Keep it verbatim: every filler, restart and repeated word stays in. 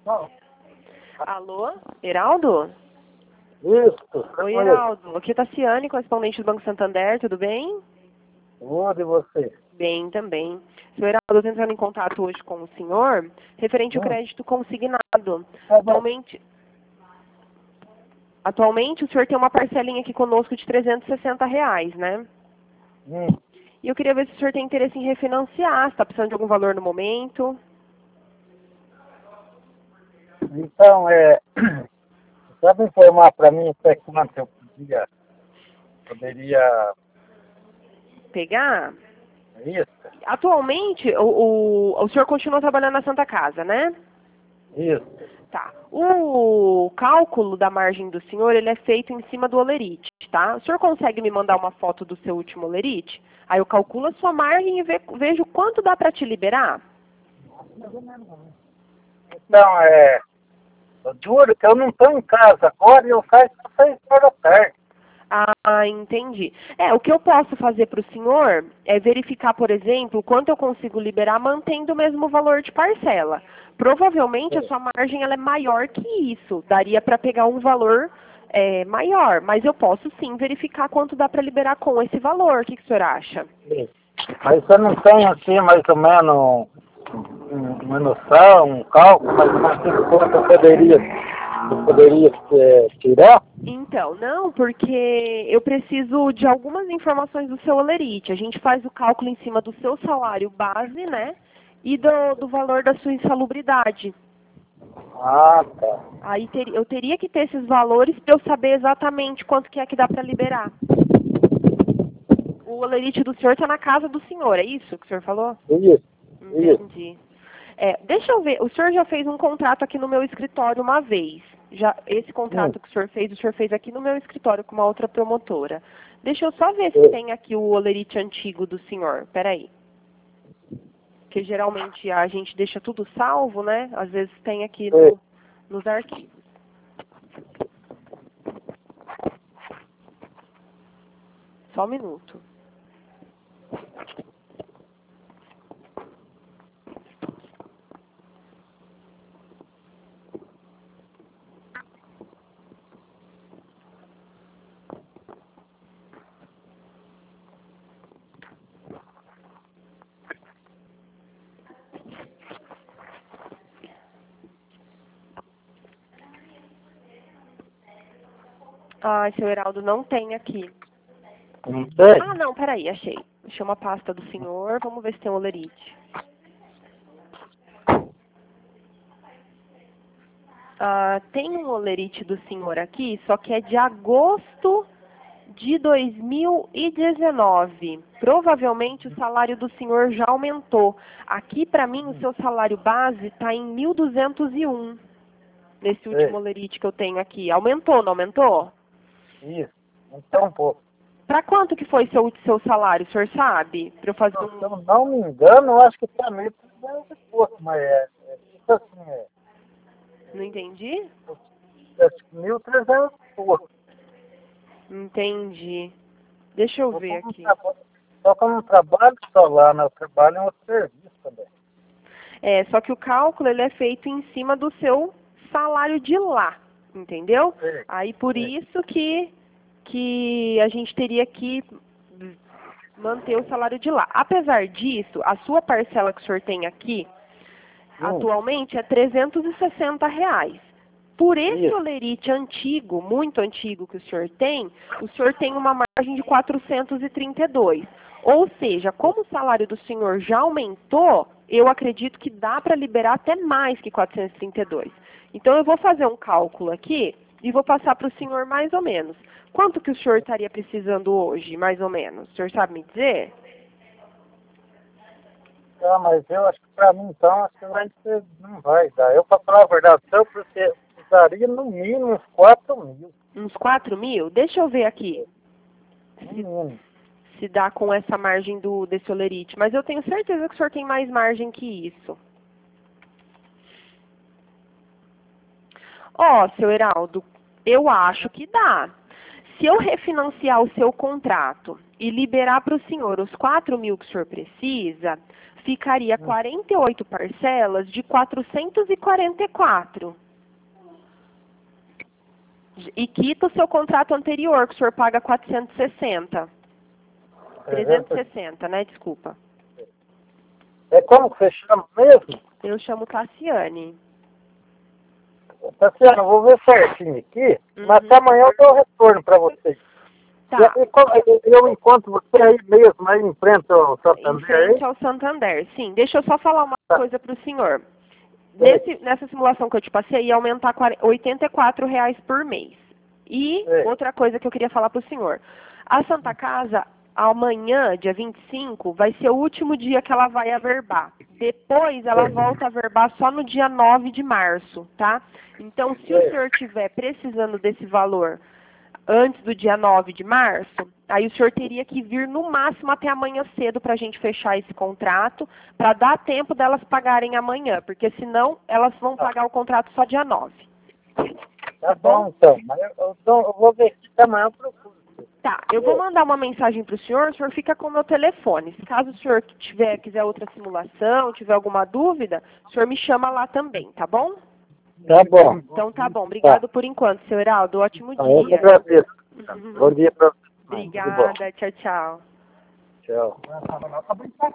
Não. Alô, Heraldo? Isso. Oi, Heraldo. Aqui é Tassiane, correspondente do Banco Santander, tudo bem? Tudo e você? Bem também. Senhor Heraldo, eu estou entrando em contato hoje com o senhor, referente ao Hum. crédito consignado. Tá bom. Atualmente, atualmente o senhor tem uma parcelinha aqui conosco de trezentos e sessenta reais, né? Hum. E eu queria ver se o senhor tem interesse em refinanciar, se está precisando de algum valor no momento. Então, é... Sabe informar para mim até quanto eu podia, poderia... Pegar? Isso? Atualmente, o, o, o senhor continua trabalhando na Santa Casa, né? Isso. Tá. O cálculo da margem do senhor, ele é feito em cima do olerite, tá? O senhor consegue me mandar uma foto do seu último olerite? Aí eu calculo a sua margem e ve, vejo quanto dá para te liberar. Então, é... Eu juro que eu não estou em casa agora e eu saio às seis horas da tarde. Ah, entendi. É, o que eu posso fazer para o senhor é verificar, por exemplo, quanto eu consigo liberar mantendo o mesmo valor de parcela. Provavelmente a sua margem ela é maior que isso. Daria para pegar um valor é, maior, mas eu posso sim verificar quanto dá para liberar com esse valor. O que, que o senhor acha? Sim. Mas você não tem, assim, mais ou menos um- uma noção, um cálculo, mais ou menos de quanto eu poderia, eu poderia é, tirar? Então, não, porque eu preciso de algumas informações do seu olerite. A gente faz o cálculo em cima do seu salário base, né? E do, do valor da sua insalubridade. Ah, tá. Aí ter, eu teria que ter esses valores para eu saber exatamente quanto que é que dá para liberar. O olerite do senhor está na casa do senhor, é isso que o senhor falou? Isso, isso. Entendi. É, deixa eu ver, o senhor já fez um contrato aqui no meu escritório uma vez. Já, esse Hum. contrato que o senhor fez, o senhor fez aqui no meu escritório com uma outra promotora. Deixa eu só ver se É. tem aqui o olerite antigo do senhor. Peraí. Porque geralmente a gente deixa tudo salvo, né? Às vezes tem aqui É. no, nos arquivos. Só um minuto. Ah, seu Heraldo, não tem aqui. Não sei. Ah, não, peraí, achei. Achei uma pasta do senhor, vamos ver se tem o olerite. Ah, tem um olerite do senhor aqui, só que é de agosto de dois mil e dezenove. Provavelmente o salário do senhor já aumentou. Aqui, para mim, o seu salário base está em mil duzentos e um. Nesse último É. olerite que eu tenho aqui. Aumentou, não aumentou? Isso. Então, um pouco. Para quanto que foi seu, seu salário, o senhor sabe? Para eu fazer Se um... eu não me engano, eu acho que está meio trezentos e pouco, mas é, é tipo assim, é, Não entendi? é mil e trezentos e pouco. Entendi. Deixa eu Só que ver eu não aqui. traba- Só que eu não trabalho só lá, né? Eu trabalho em outro serviço também. É, só que o cálculo ele é feito em cima do seu salário de lá, entendeu? Sim, Aí por sim. isso que, que a gente teria que manter o salário de lá. Apesar disso, a sua parcela que o senhor tem aqui, Hum, atualmente é trezentos e sessenta reais. Por esse isso. olerite antigo, muito antigo que o senhor tem, o senhor tem uma margem de quatrocentos e trinta e dois. Ou seja, como o salário do senhor já aumentou, eu acredito que dá para liberar até mais que quatrocentos e trinta e dois. Então eu vou fazer um cálculo aqui e vou passar para o senhor mais ou menos. Quanto que o senhor estaria precisando hoje, mais ou menos? O senhor sabe me dizer? Ah, mas eu acho que pra mim, então, acho que vai ser, não vai dar. Eu, pra falar a verdade, eu preci- precisaria no mínimo uns quatro mil. Uns quatro mil? Deixa eu ver aqui No se, mínimo. se dá com essa margem do, desse olerite. Mas eu tenho certeza que o senhor tem mais margem que isso. Ó, seu Heraldo, eu acho que dá. Se eu refinanciar o seu contrato e liberar para o senhor os quatro mil que o senhor precisa, ficaria quarenta e oito parcelas de quatrocentos e quarenta e quatro. E quita o seu contrato anterior, que o senhor paga quatrocentos e sessenta. trezentos e sessenta, né? Desculpa. É como que você chama mesmo? Eu chamo Tassiane. Tassiana, eu vou ver certinho aqui, Uhum. mas até amanhã eu dou o retorno para vocês. Tá. E, e, como- eu, eu encontro você aí mesmo, aí em frente ao Em Santander. frente Aí? ao Santander, sim. Deixa eu só falar uma Tá. coisa para o senhor. Nesse, nessa simulação que eu te passei, ia aumentar oitenta e quatro reais por mês. E É. outra coisa que eu queria falar para o senhor. A Santa Casa, amanhã, dia vinte e cinco, vai ser o último dia que ela vai averbar. Depois, ela É. volta a averbar só no dia nove de março, tá? Então, se o É. senhor estiver precisando desse valor antes do dia nove de março, aí o senhor teria que vir no máximo até amanhã cedo para a gente fechar esse contrato, para dar tempo delas pagarem amanhã, porque senão elas vão pagar o contrato só dia nove. Tá bom, então. Mas eu, eu, dou- eu vou ver se até amanhã eu procuro. Tá, eu vou mandar uma mensagem para o senhor, o senhor fica com o meu telefone. Se caso o senhor tiver, quiser outra simulação, tiver alguma dúvida, o senhor me chama lá também, tá bom? Tá bom. Então tá bom, obrigado por enquanto, seu Heraldo, ótimo Tá, eu que dia. agradeço. Bom dia para você. Tudo bom. Obrigada, tchau, tchau. Tchau.